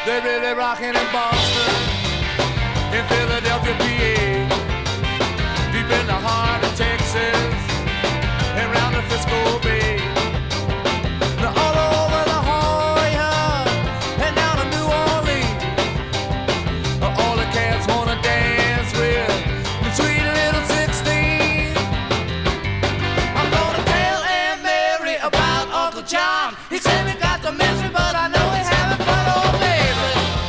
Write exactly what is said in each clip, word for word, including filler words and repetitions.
They're really rocking in Boston, in Philadelphia, P A, deep in the heart of Texas, and round the Frisco Bay. They're all over La Jolla, and down to New Orleans. All the cats wanna dance with the sweet little sixteen. I'm gonna tell Aunt Mary about Uncle John. He said he got the misery, but I know he's having fun, oh baby.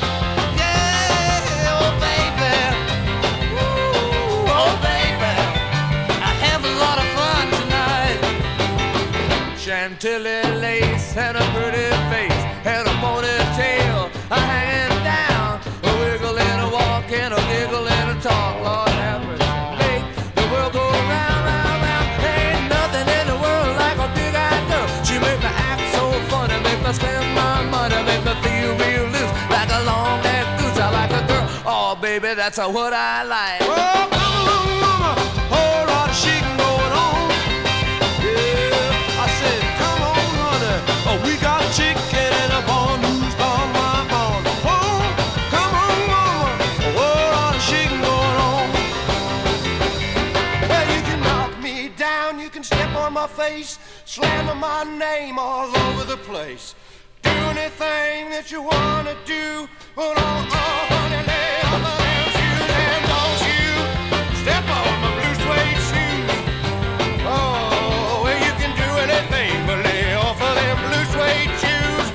Yeah, oh baby. Ooh, oh baby. I have a lot of fun tonight. Chantilly lace and a pretty face and a ponytail a hanging down, a wiggle and a walk and a giggle and a talk. Lord have mercy, make the world go round, round, round. Ain't nothing in the world like a big-eyed girl. She make me act so funny, make me spend my money, make me feel real loose like a long-necked goose. I like a girl, oh baby, that's uh, what I like. Oh, come along, mama, whole lot of shaking going on. Yeah, I said, come on, honey, oh, we got chicken and a bone who's on my bone. Oh, come on, mama, a whole lot of shaking going on. Well, you can knock me down, you can step on my face, slamming my name all over the place. Do anything that you wanna do, but oh, oh, honey, lay off of them shoes and don't you step on my blue suede shoes. Oh, well, you can do anything but lay off of them blue suede shoes.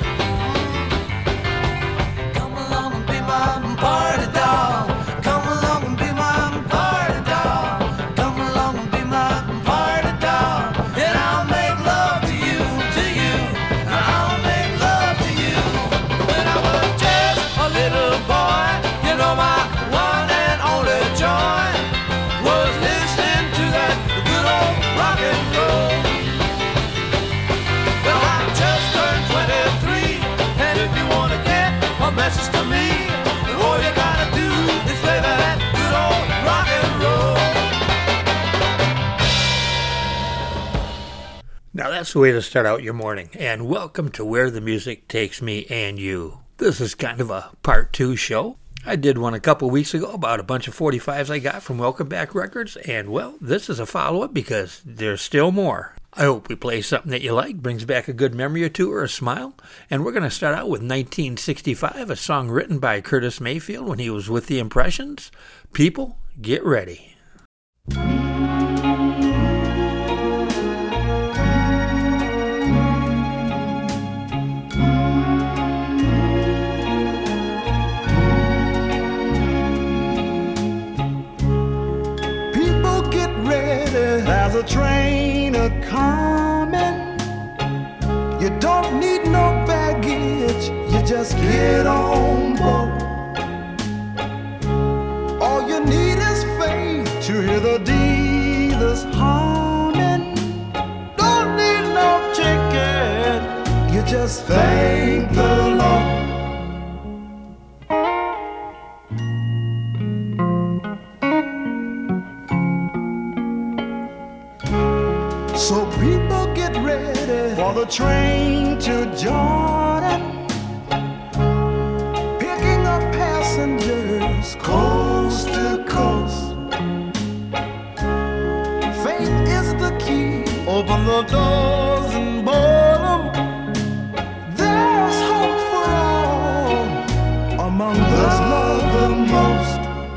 Come along and be my party doll. Come along and be my party doll. Come along and be my party doll. And I'll make love to you, to you. I'll make love to you. When I was just a little boy, you know my one and only joy was listening to that good old rock and roll. Well, I just turned twenty-three, and if you want to get a message to me, all you gotta do is play that good old rock and roll. Now that's the way to start out your morning, and welcome to Where the Music Takes Me and You. This is kind of a part two show. I did one a couple weeks ago about a bunch of forty-fives I got from Welcome Back Records, and well, this is a follow-up because there's still more. I hope we play something that you like, brings back a good memory or two or a smile, and we're going to start out with nineteen sixty-five, a song written by Curtis Mayfield when he was with the Impressions. People, get ready. People get ready, there's a train a coming. You don't need no baggage, you just get on board. All you need is faith to hear the dealers humming. Don't need no ticket, you just thank the Lord. So people get ready for the train to Jordan, picking up passengers coast to coast. Faith is the key, open the doors and board them. There's hope for all among those loved the most.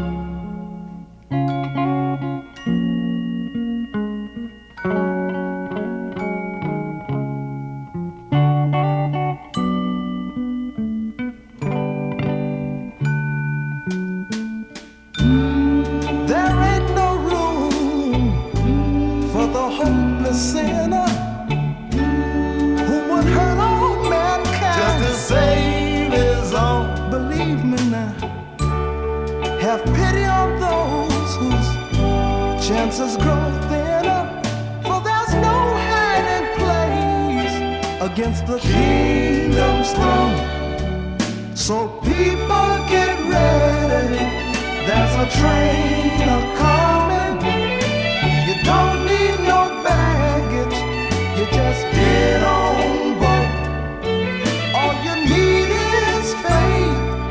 Sinner who would hurt all mankind just to save his own. Believe me now, have pity on those whose chances grow thinner, for there's no hiding place against the kingdom's throne. So people get ready, there's a train a-coming. You don't need no baggage, you just get on board. All you need is faith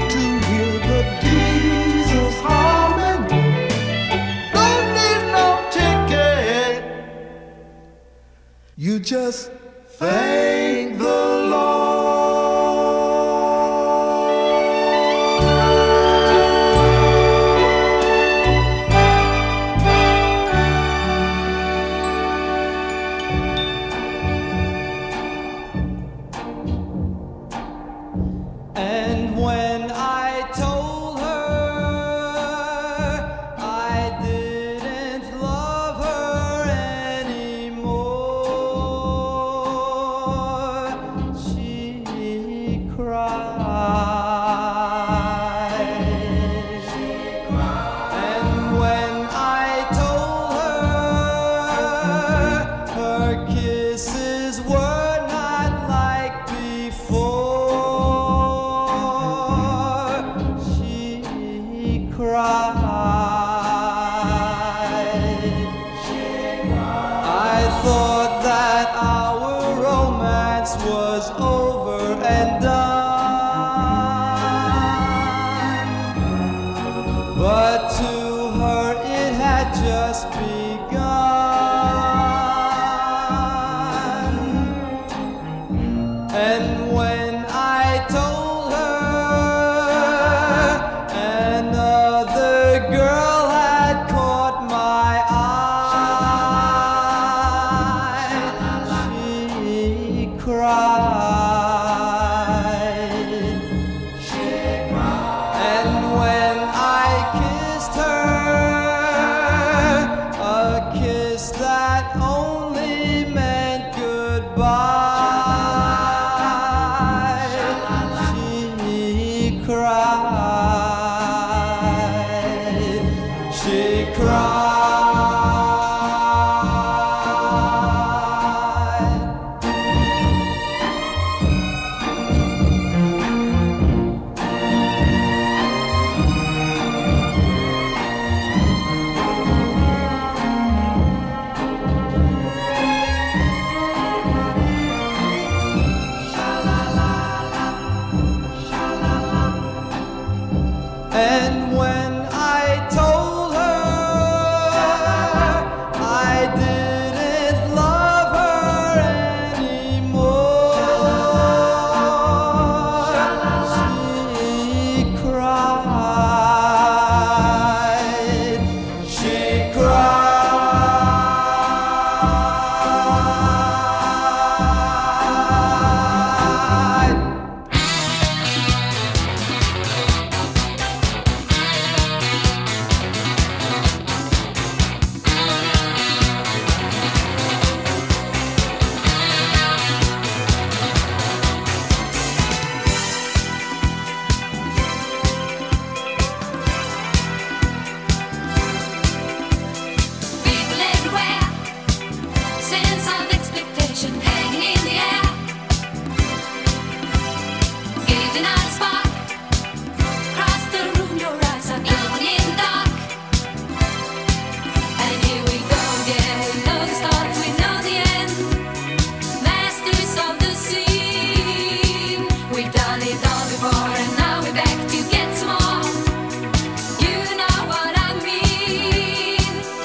just thank the Lord. And when I told her I didn't love her anymore, she cried. And when I told her her kisses were not like before, she cried. I thought that our romance was over and done, but to her it had just begun. And when I told her another girl had caught my eye, she cried. And when I kissed her, a kiss that only meant goodbye, she cried. She cried. And when I told her I didn't love her anymore, she cried. She cried. People everywhere, sense of expectation hanging in the air. Giving out a spark, across the room your eyes are glowing in the dark. And here we go again, we know the start, we know the end. Masters of the scene, we've done it all before and now we're back to get some more. You know what I mean.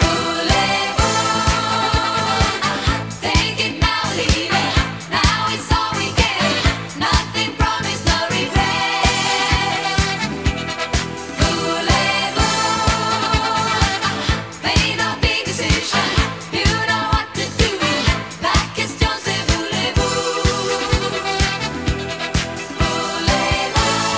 Voulez-vous? Take it now, leave it. Now it's all we get. Nothing promised, no regret. Voulez-vous? Made a big decision. You know what to do. La question c'est voulez-vous? Voulez-vous?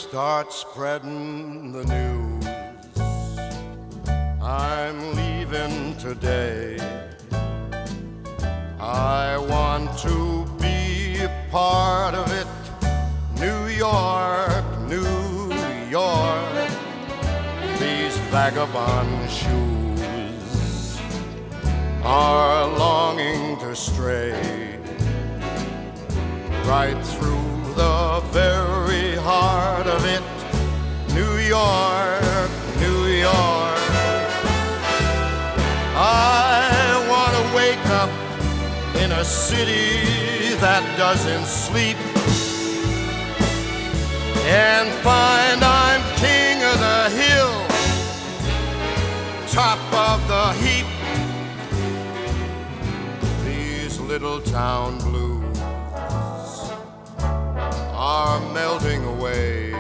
start spreading the news. I'm leaving today. I want to be a part of it. New York, New York, these vagabond shoes are longing to stray right through the very heart of it. New York, New York, I want to wake up in a city that doesn't sleep and find I'm king of the hill, top of the heap. These little town blues are melting away.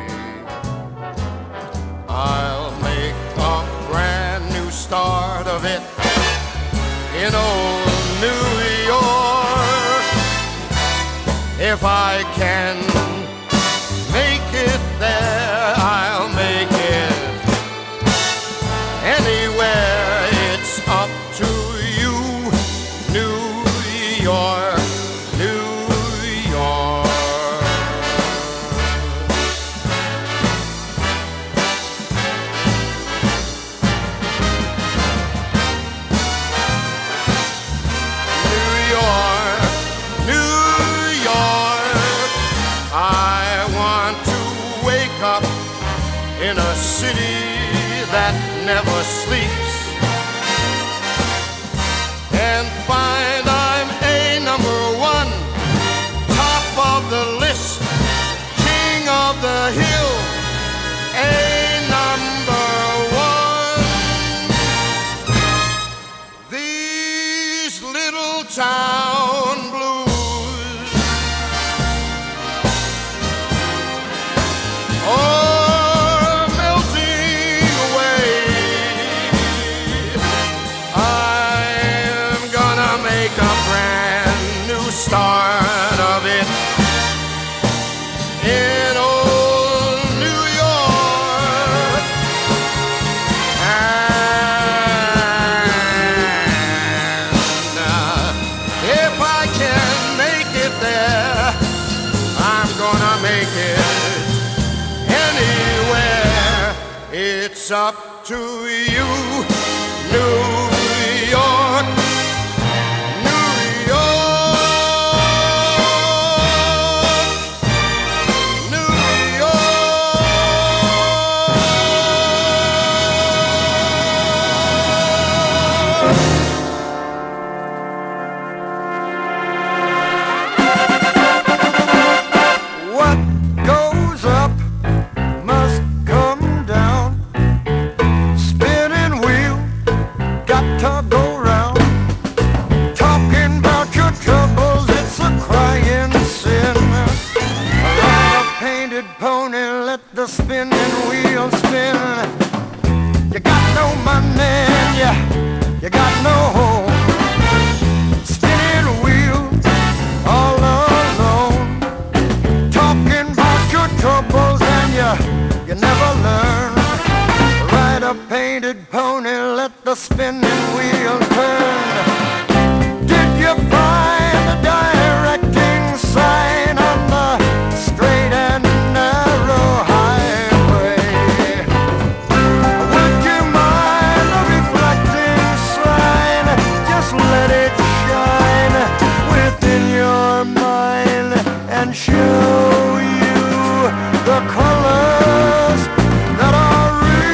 I'll make a brand new start of it in old New York. If I can make it there, I'll make it anywhere. It's up to you, New York, New York. New York, New York, I want to wake up in a city that never sleeps and find I'm a number one, top of the list, king of the hill, a number one. These little town blues are melting away. I'm gonna make a brand new start of it in old New York. And uh, if I can make it there, I'm gonna make it anywhere. It's up to you, New York, New York, New What goes up must come down. Spinning wheel, got to go round. Talking about your troubles, it's a crying sin. Ride a painted pony, let the spinning wheel spin. You got no money, you, you got no home. Spinning wheel, all alone. Talking about your troubles and you, you never learn. Ride a painted pony, let the spinning wheel turn. Did you find the directing sign on the straight and narrow highway? Would you mind the reflecting sign? Just let it shine within your mind and show you the colors that are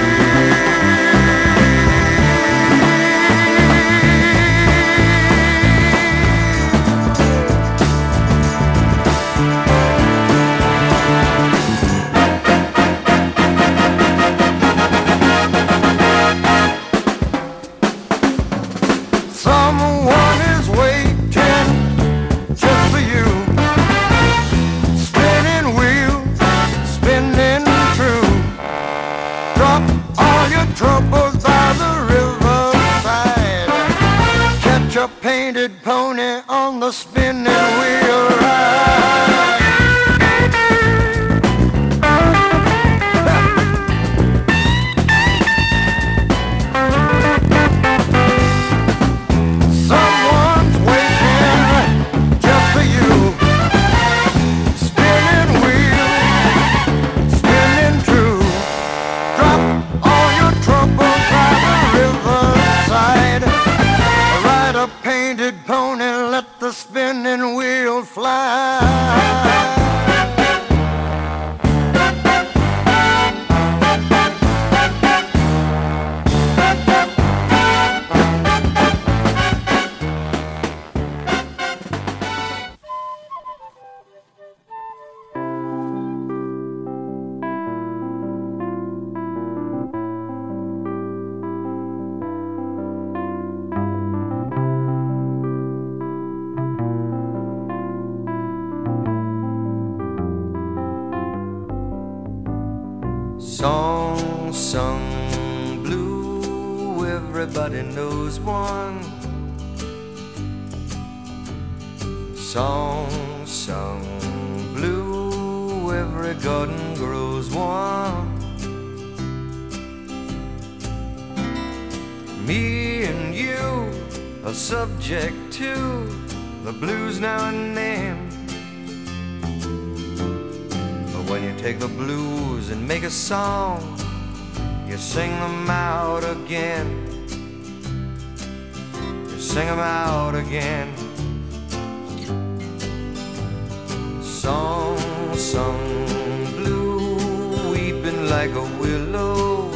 someone is waiting just for you. Spinning wheel, spinning true. Drop all your troubles by the riverside. Catch a painted pony on the spinning wheel ride. Song sung blue, everybody knows one. Song sung blue, every garden grows one. Me and you are subject to the blues now and then. But when you take the blues and make a song, you sing them out again. You sing them out again. Song sung blue, weeping like a willow.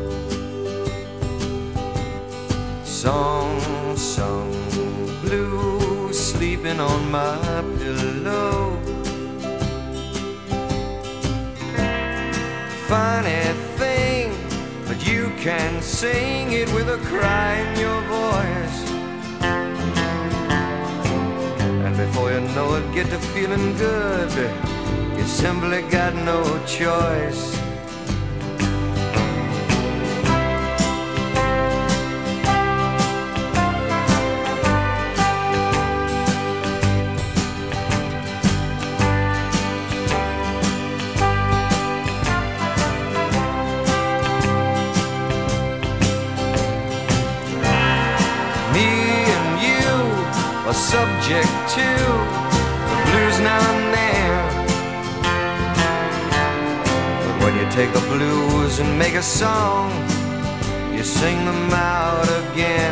Song sung blue, sleeping on my pillow. Funny thing, but you can sing it with a cry in your voice. And before you know it, get to feeling good. You simply got no choice. Subject to the blues now and then. But when you take the blues and make a song, you sing them out again.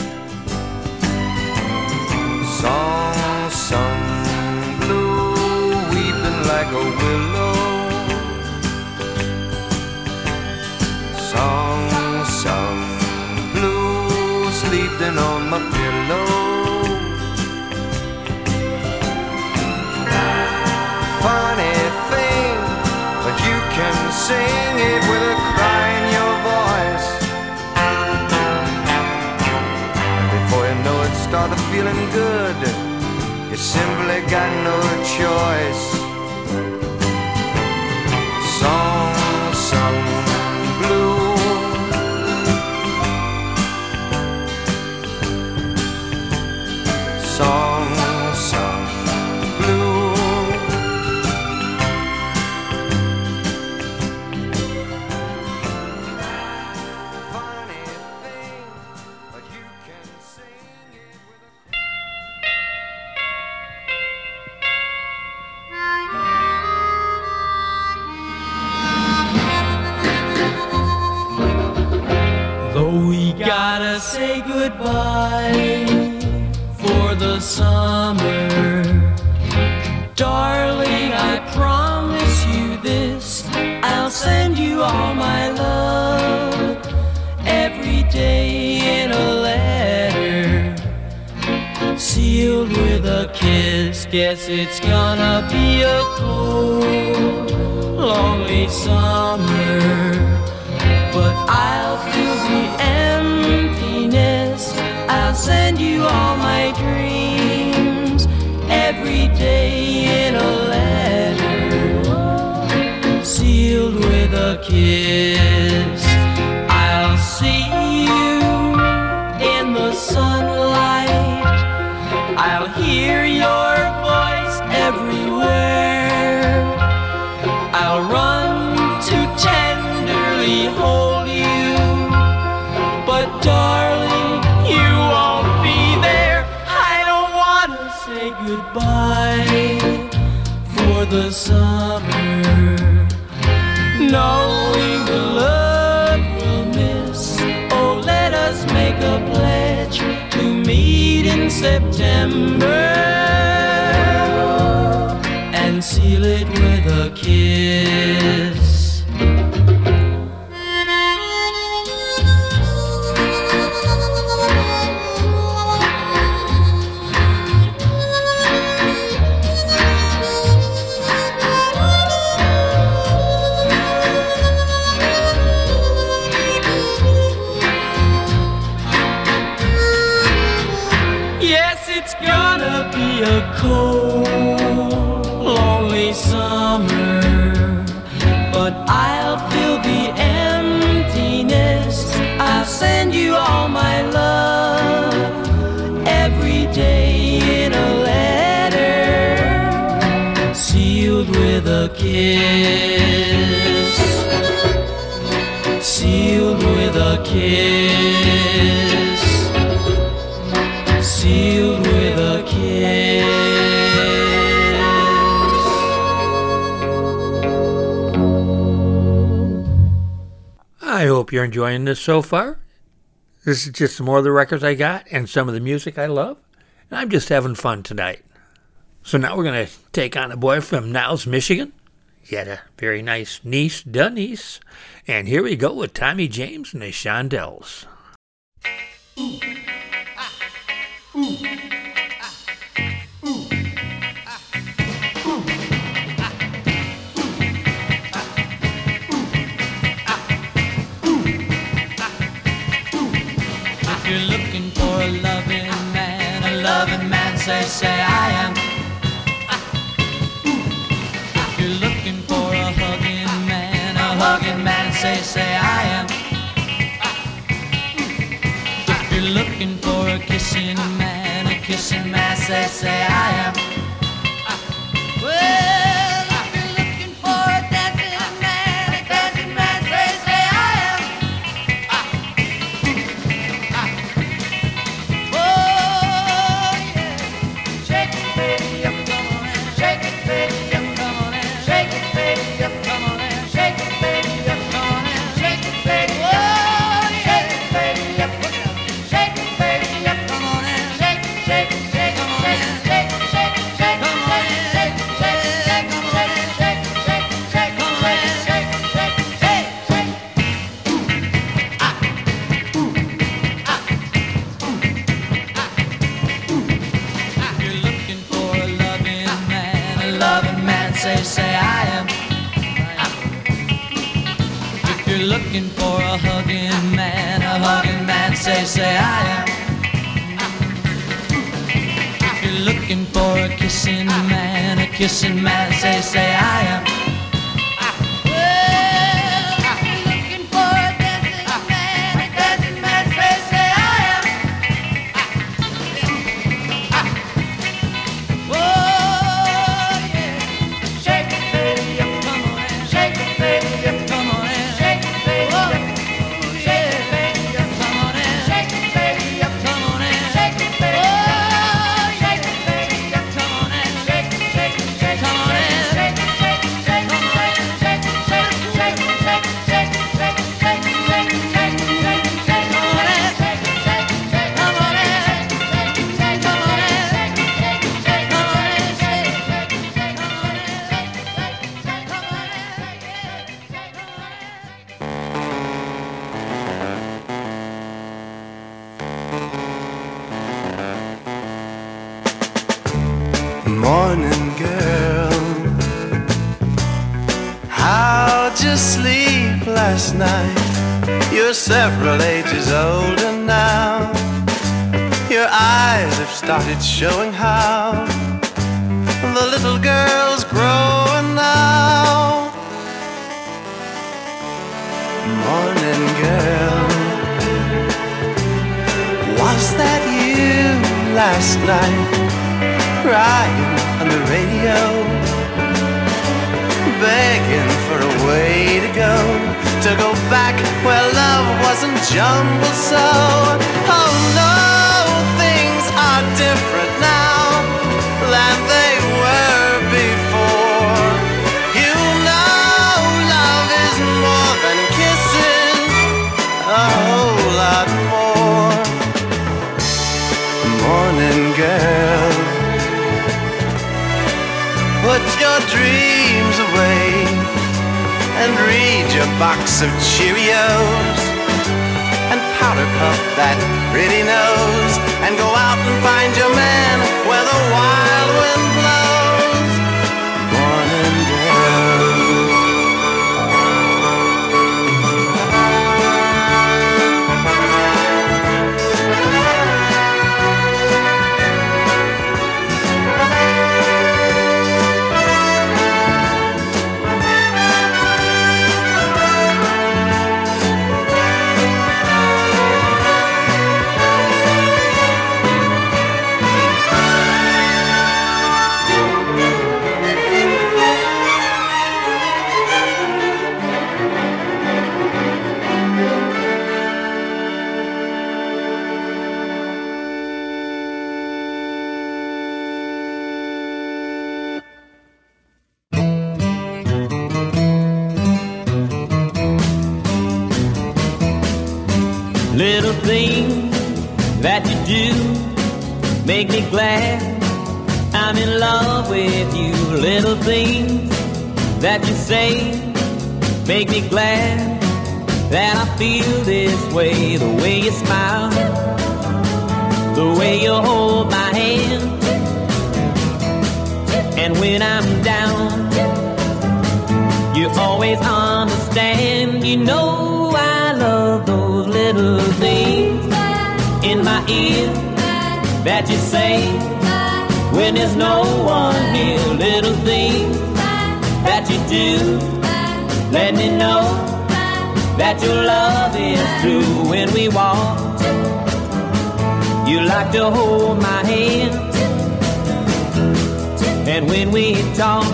Song sung blue, weeping like a willow. Song sung blue, sleeping on my pillow. Funny thing, but you can sing it with a cry in your voice. And before you know it, start feeling good. You simply got no choice. Song sung blue, song sung blue. Gotta say goodbye for the summer. Darling, I promise you this, I'll send you all my love every day in a letter, sealed with a kiss. Guess it's gonna be a cold, lonely summer, but I'll fill the emptiness. I'll send you all my dreams every day in a letter, sealed with a kiss. I'll see you in the sunlight, I'll hear your voice everywhere, I'll run to tenderly hold you, but darling, you won't be there. I don't wanna say goodbye for the summer, knowing the love we'll miss. Oh, let us make a pledge to meet in September and seal it with a kiss. It's gonna be a cold, lonely summer. the emptiness, I'll send you all my love every day in a letter sealed with a kiss, sealed with a kiss, sealed with a kiss. I hope you're enjoying this so far. This is just some more of the records I got and some of the music I love. And I'm just having fun tonight. So now we're going to take on a boy from Niles, Michigan. He had a very nice niece, Denise. And here we go with Tommy James and the Shondells. Ooh, ah, ooh. You're looking for a loving man, a loving man, say, say I am. If you're looking for a hugging man, a hugging man, say, say I am. If you're looking for a kissing man, a kissing man, say, say I am. Well, if you're looking for a dancing man, a dancing man, say, say I am. Say, say I am. If you're looking for a hugging man, a hugging man, say, say I am. If you're looking for a kissing man, a kissing man, say, say I am. Well, if you're looking for a dancing man, a dancing man, say, say I am. Whoa. Morning, girl. How'd you sleep last night? You're several ages older now. Your eyes have started showing how the little girl's growing now. Morning, girl. Was that you last night? Crying on the radio, begging for a way to go, to go back where love wasn't jumbled so. Oh no, things are different now than they were before. You know love is more than kissing, a whole lot more. Morning, girl. Put your dreams away and read your box of Cheerios and powder puff that pretty nose and go out and find your man where the wild wind blows. Morning, girl. Little things that you do make me glad I'm in love with you. Little things that you say make me glad that I feel this way. The way you smile, the way you hold my hand, and when I'm down, you always understand. You know I love those little things in my ear that you say when there's no one here. Little things that you do let me know that your love is true. When we walk, you like to hold my hand, and when we talk,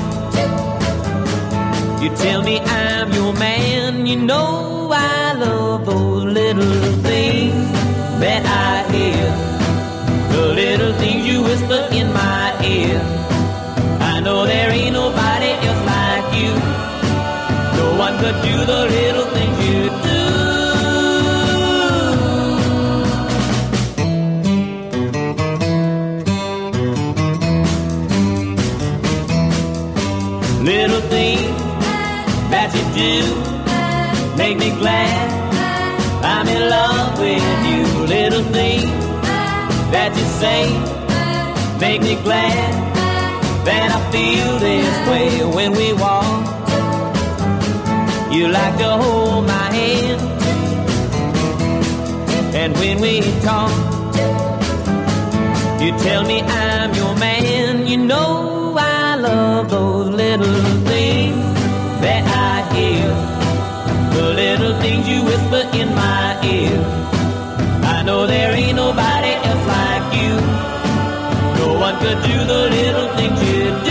you tell me I'm your man. You know I love those little things that I hear, the little things you whisper in my ear. I know there ain't nobody else like you. No one could do the little things you do. Little things that you do make me glad I'm in love with you. Little things that you say make me glad that I feel this way. When we walk, you like to hold my hand, and when we talk, you tell me I'm your man. You know I love those little things that I hear, the little things you whisper in my ear. I know there ain't nobody else like you. No one could do the little things you do.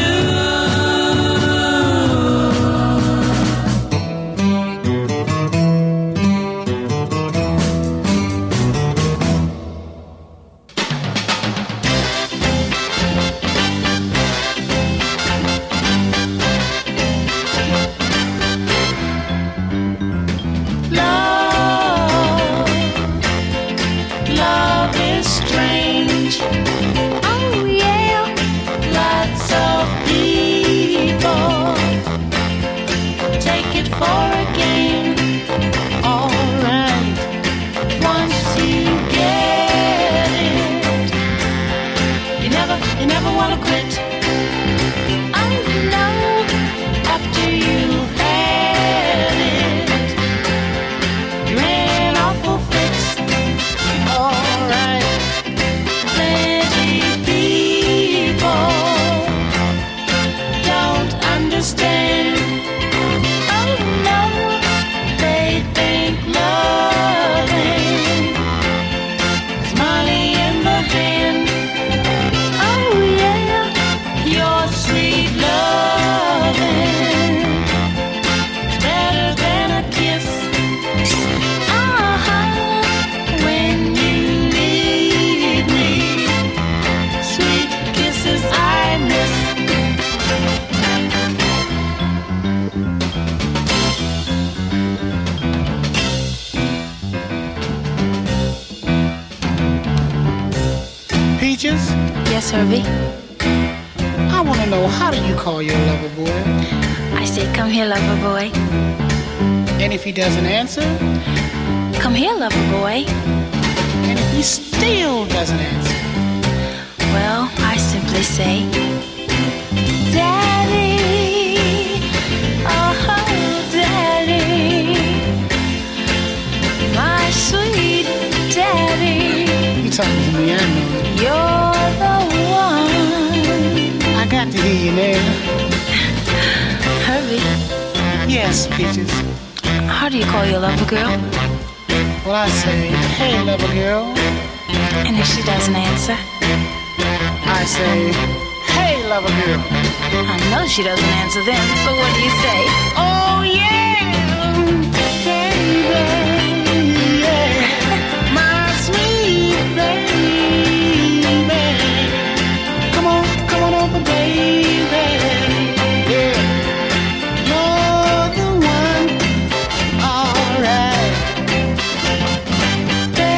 Yes, Herbie? I want to know, how do you call your lover boy? I say, come here, lover boy. And if he doesn't answer? Come here, lover boy. And if he still doesn't answer? Well, I simply say, Daddy, oh, Daddy, my sweet Daddy. You talking to me, I know it. You're the one. I got to hear you now. Herbie. Yes, Peaches. How do you call your lover girl? Well, I say, hey, lover girl. And if she doesn't answer? I say, hey, lover girl. I know she doesn't answer then, so what do you say? Oh, yeah, baby, yeah, my sweet baby. Come on, come on over, baby. Yeah, you're the one, all right.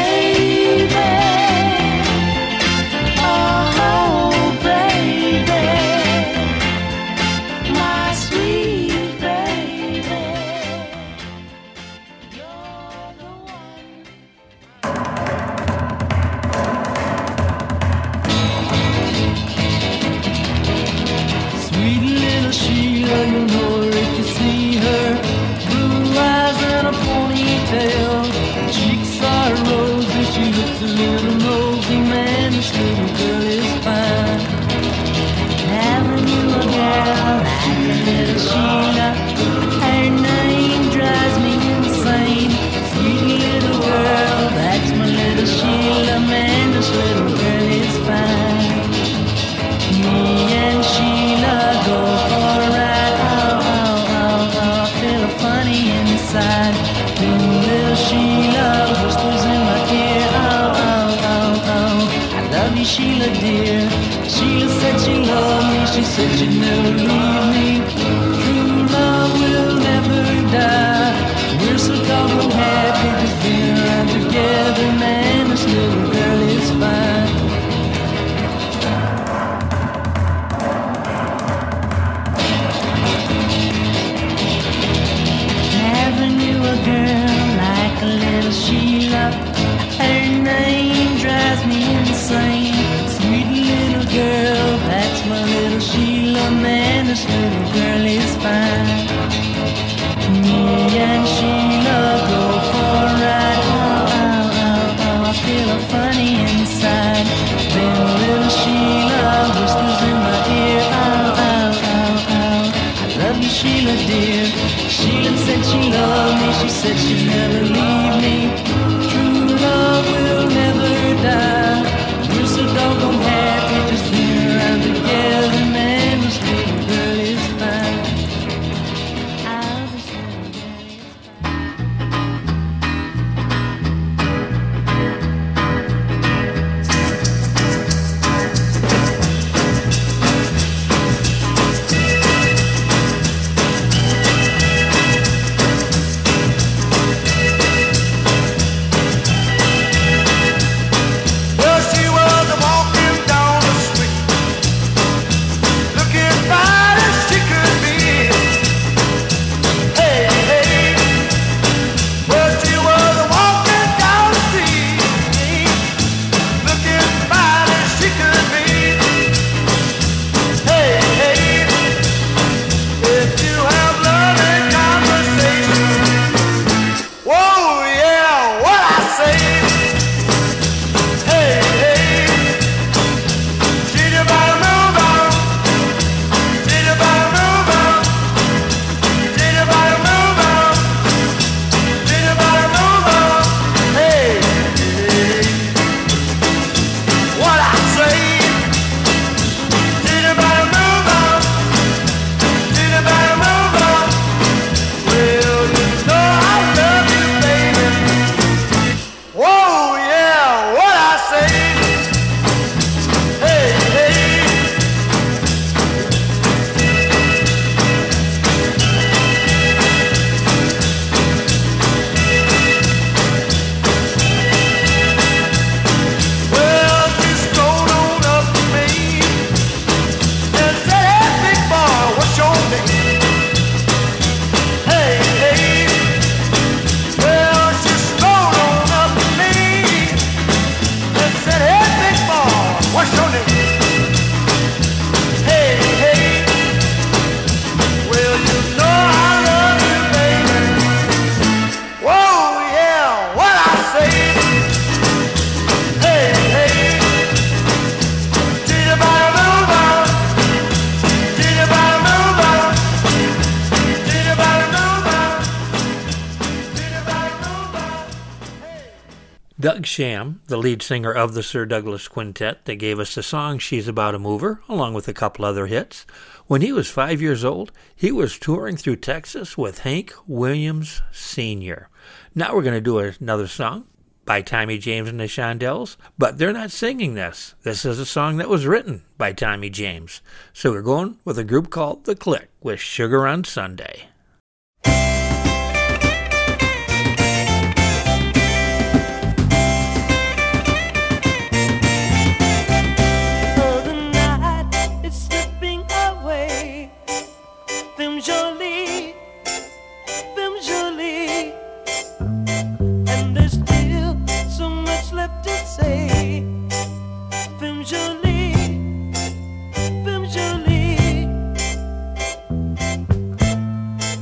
Just a little nosy man, this little girl is fine. Never knew a girl like a little Sheila. Her name drives me insane. Sweet little girl, that's my little Sheila. Man, this little girl is fine. Me and Sheila go for a ride. Oh, oh, oh, oh, I feel funny inside. Little Sheila whispers in my ear. Oh, oh, oh, oh, I love you, Sheila dear. Sheila said she loved me. She said she'd never leave me. True love will never die. We're so doggone happy just being around together. Man, this little girl is fine. Never knew a girl like a little Sheila. Her name drives me insane. Sweet little girl, that's my little Sheila. Man, this little girl is fine. Me and Sheila go for a ride. Oh, oh, oh, oh, I feel funny inside. Then little Sheila whispers in my ear. Oh, oh, oh, oh, I love you, Sheila dear. Sheila said she loved me. She said she'd never leave me. True love will never die. We're so doggone happy just being around together. Man, this little girl is fine. Oh, this little girl is Well, she was walking down the street, looking fine as she could be. Hey, hey. Well, she was walking down the street, looking fine as she could be. Hey, hey. If you have loving conversation, whoa, yeah, what I say. Hey, hey, she just better move on. She just better move on. She just better move on. She just better move on. Hey, hey, what I say. She just better move on. She just better move on. Well, you know I love you, baby. Whoa, yeah, what I say. Hey, hey. Well, she strolled on up to me and said, "Hey, big boy, what's your name?" Hey, hey. Well, she strolled on up to me and said, "Hey, big boy, what's your name?" Hey, hey. Well, you know I love you, baby. Whoa, yeah, what I say. Hey, hey. She just better move on. She just better move on. She just better move on. She just better move on. Doug Sham, the lead singer of the Sir Douglas Quintet, that gave us the song She's About a Mover, along with a couple other hits. When he was five years old, he was touring through Texas with Hank Williams Senior Now we're going to do another song by Tommy James and the Shondells, but they're not singing this. This is a song that was written by Tommy James. So we're going with a group called The Click with Sugar on Sunday. Oh, the night is slipping away. Them Jolie, them Jolie, and there's still so much left to say. Them Jolie, them Jolie.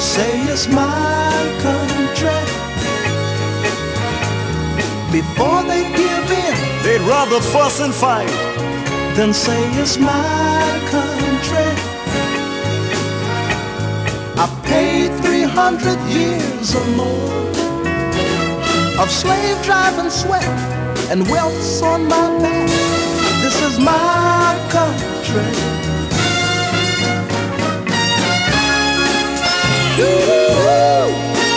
say it's my country. Before they give in, they'd rather fuss and fight than say it's my country. I paid three hundred years or more of slave driving sweat and welts on my back. This is my country. Ooh.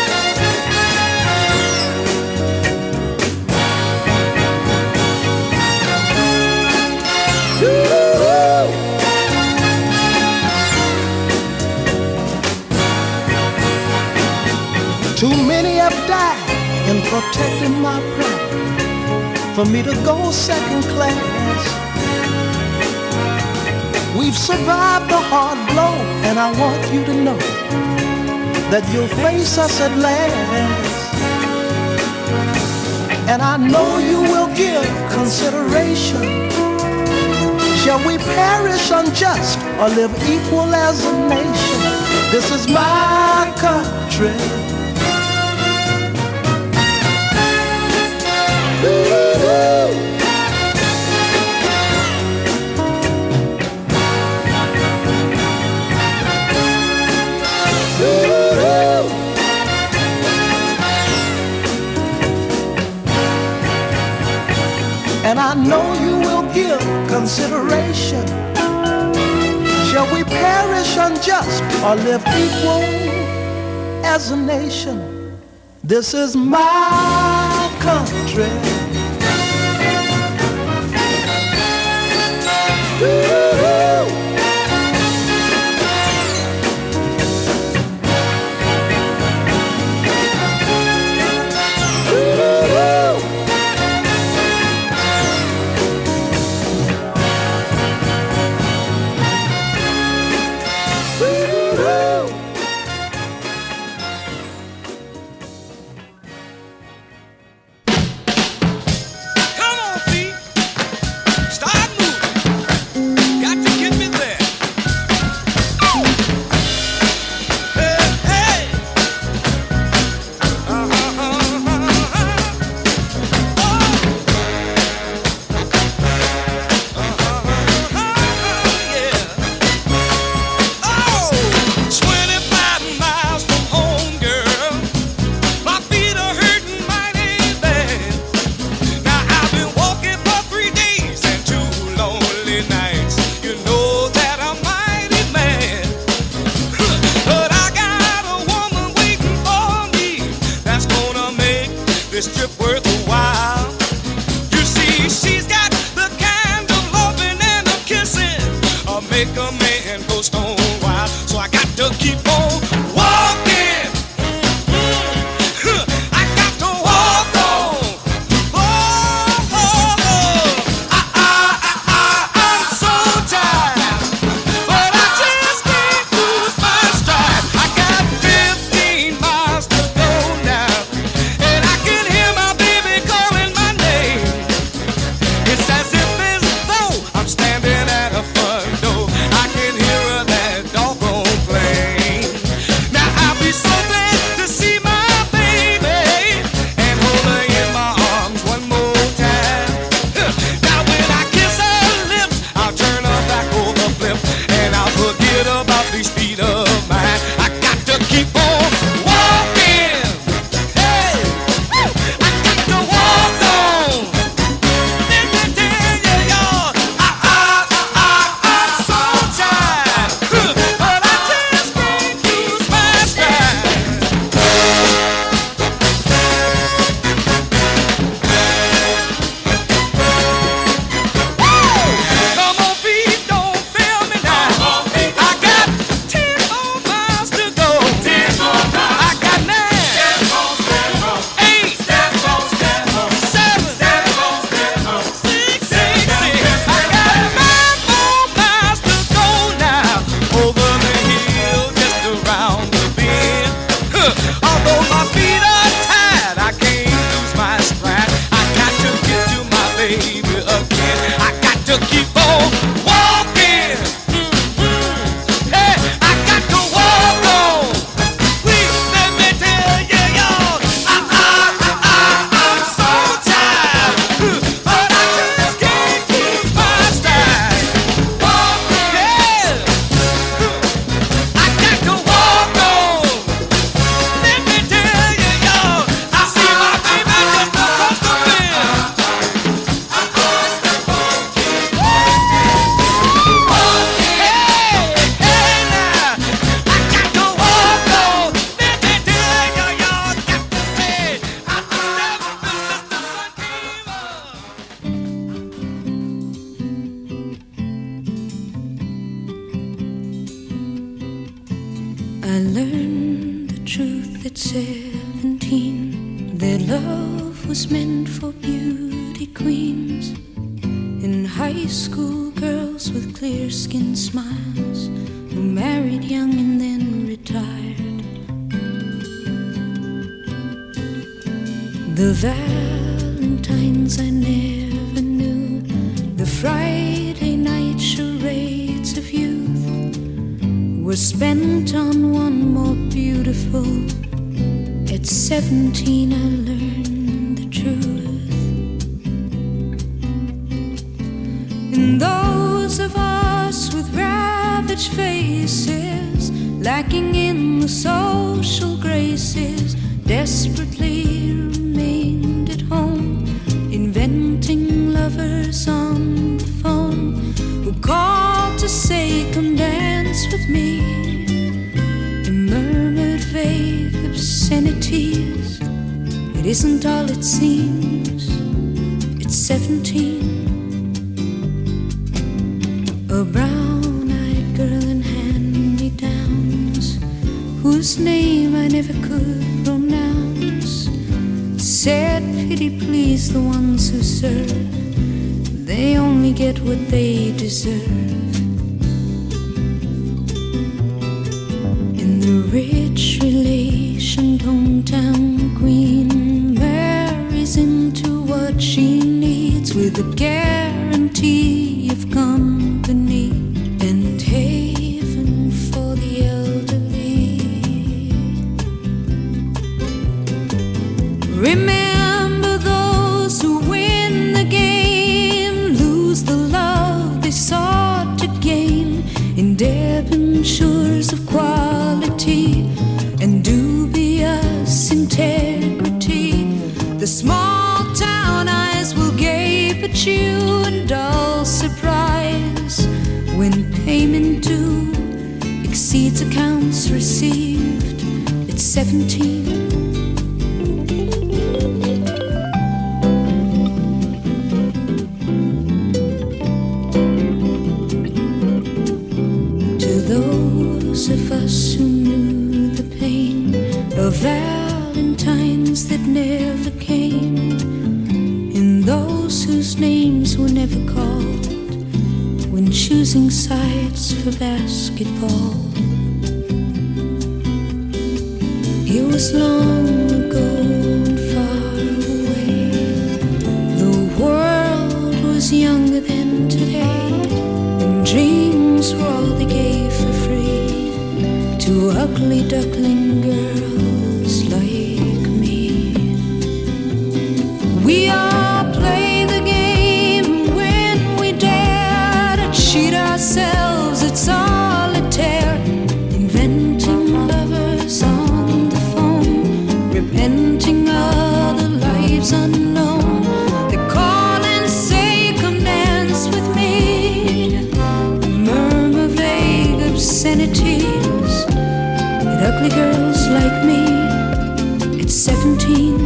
Too many have died in protecting my pride, for me to go second class. We've survived the hard blow, and I want you to know that you'll face us at last. And I know you will give consideration. Shall we perish unjust or live equal as a nation? This is my country. And I know you will give consideration. Shall we perish unjust or live equal as a nation? This is my country. Ooh. My Their love was meant for beauty queens and high school girls with clear skin smiles who married young and then retired. The Valentines I never knew, the Friday night charades of youth were spent on one more beautiful. At seventeen I learned the truth. And those of us with ravaged faces, lacking in the social graces, desperately remained at home, inventing lovers on the phone who called to say, come dance with me, and murmured vague obscenities. It isn't all it seems. It's seventeen. A brown-eyed girl in hand-me-downs, whose name I never could pronounce, said, pity please the ones who serve, they only get what they deserve. And the rich relation hometown queen marries into what she needs with a guarantee of company and haven for the elderly. Remember those who win the game lose the love they sought to gain in debentures of quality and dubious integrity. The small town eyes will gape at you in dull surprise when payment due exceeds accounts received. It's seventeen. To those of us who knew the pain of Valentines that never came, and those whose names were never called when choosing sides for basketball. It was long ago and far away. The world was younger than today, and dreams were all they gave for free to ugly duckling girls like me. We all play the game when we dare to cheat ourselves at solitaire, inventing lovers on the phone, repenting other lives unknown. They call and say, come dance with me, murmur vague obscenities at ugly girls like me. It's seventeen.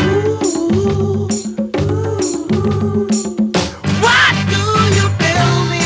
Why do you build me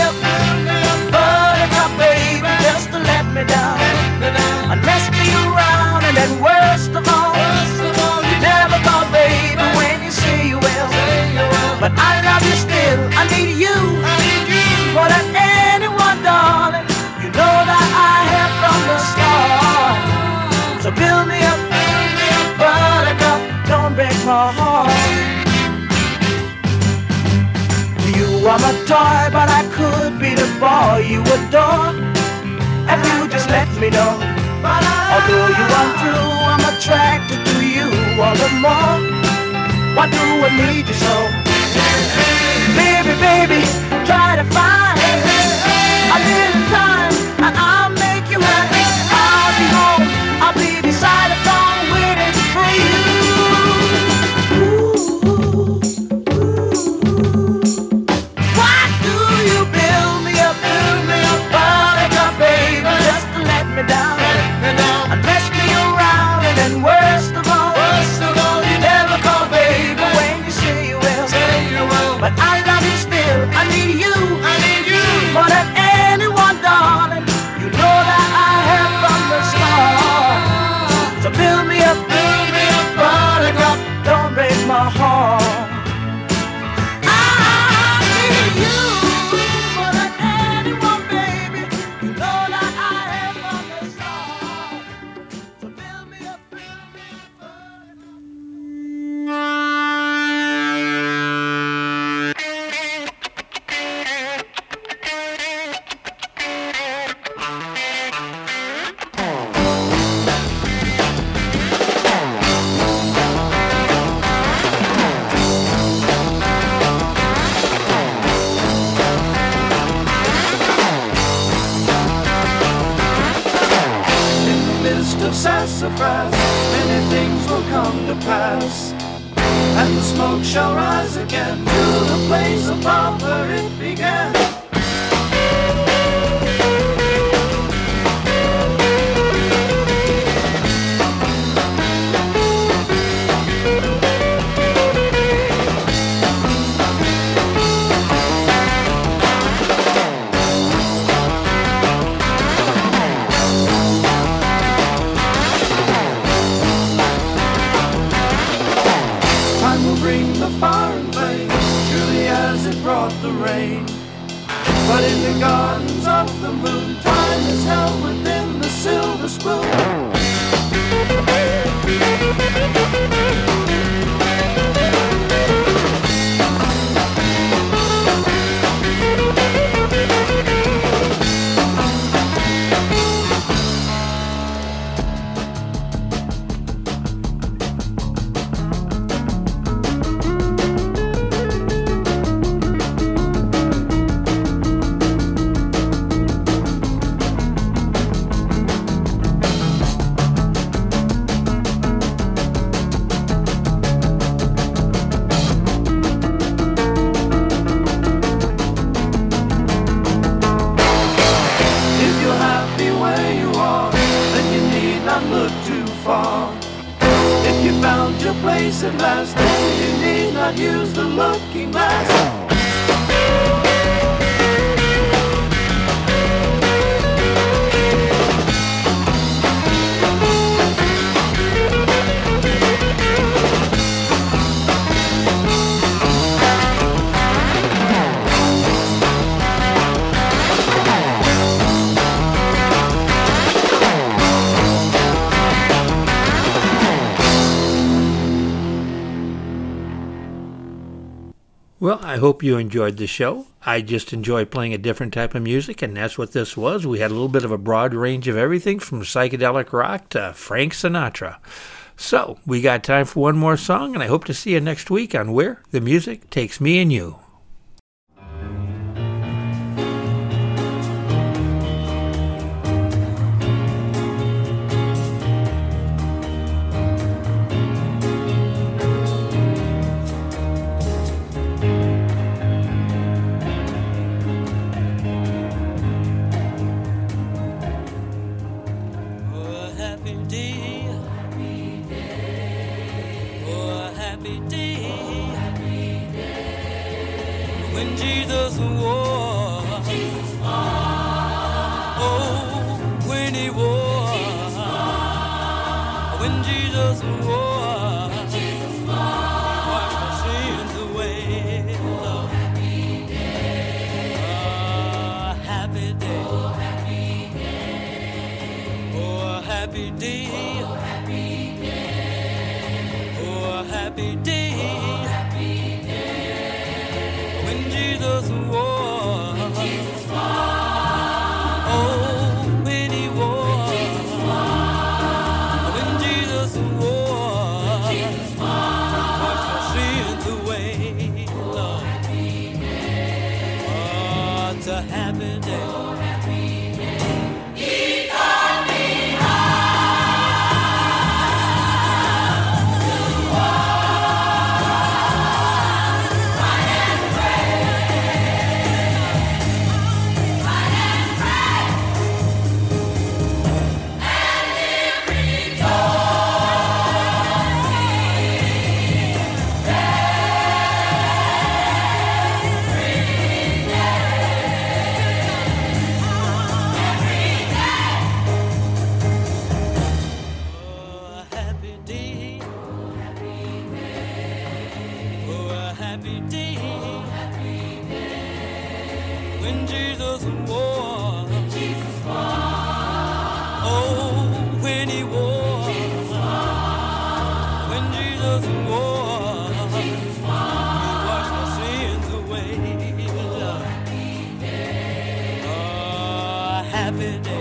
toy, but I could be the boy you adore if you just let me know. Although you are true, I'm attracted to you all the more. Why do I need you so? Baby, baby, try to find a little time and I'll make you happy. I'll be home, I'll be beside the phone waiting for you. Ooh, ooh. Why do you build me up, build me up, buttercup, baby, just to let me down, and mess me around, and then worst of all, worst of all, you never call, baby, when you say you will, say you will. But I love you still, I need you, I need you more than anyone, darling. You know that I have from the start. So build me up, build me up, buttercup, don't break my heart. I need you more than anyone, baby. You know that I have from the start. So build me up, build me up, of sassafras, many things will come to pass, and the smoke shall rise again to the place above where it began. Bring the fire and flame, truly as it brought the rain. But in the gardens of the moon, time is held within the silver spoon. Place at last, then you need not use the looking glass. Well, I hope you enjoyed the show. I just enjoy playing a different type of music, and that's what this was. We had a little bit of a broad range of everything from psychedelic rock to Frank Sinatra. So, we got time for one more song, and I hope to see you next week on Where the Music Takes Me and You. When Jesus wore, when Jesus wore, oh, when he wore, Jesus wore, when Jesus wore, when Jesus wore, he washed my sins away. Oh, happy day, oh, happy day, oh, happy day, oh, happy day, oh, happy day, oh, happy day. Jesus wore. It's a happy day. He taught me when Jesus wore, Jesus wore. Oh, when he wore, Jesus wore. When Jesus wore, Jesus wore. He washed my sins away. Oh, happy day.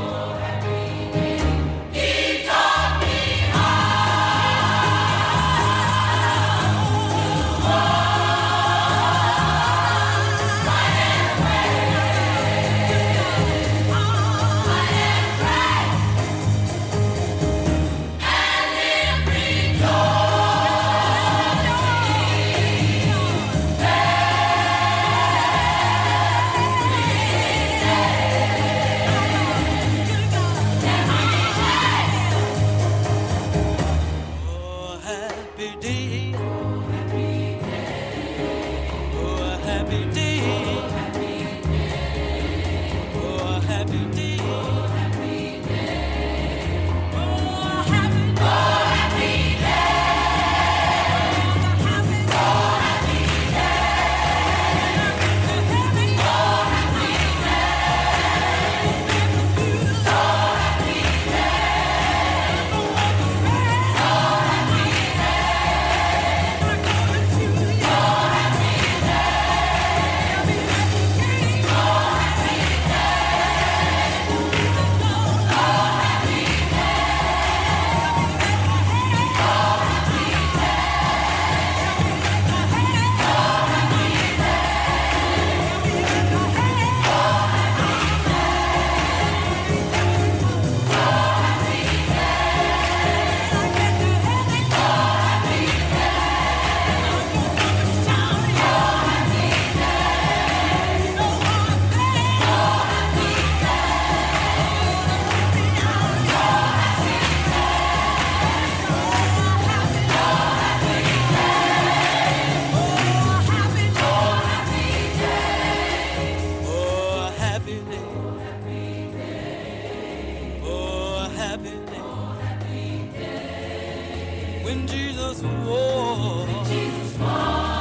When Jesus wore, Jesus wore.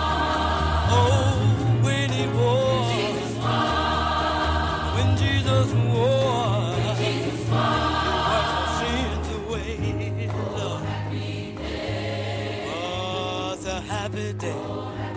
Oh, when he wore, Jesus wore. When Jesus wore, Jesus wore. He washed my sins away. Oh, it's a happy day.